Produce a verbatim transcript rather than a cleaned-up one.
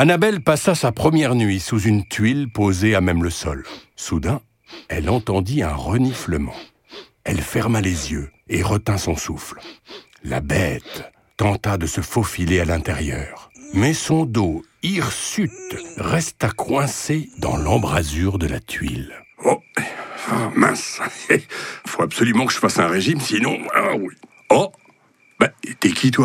Annabelle passa sa première nuit sous une tuile posée à même le sol. Soudain, elle entendit un reniflement. Elle ferma les yeux et retint son souffle. La bête tenta de se faufiler à l'intérieur, mais son dos hirsute resta coincé dans l'embrasure de la tuile. Oh, ah, mince. Faut absolument que je fasse un régime, sinon... Ah oui. Oh, bah, t'es qui, toi ?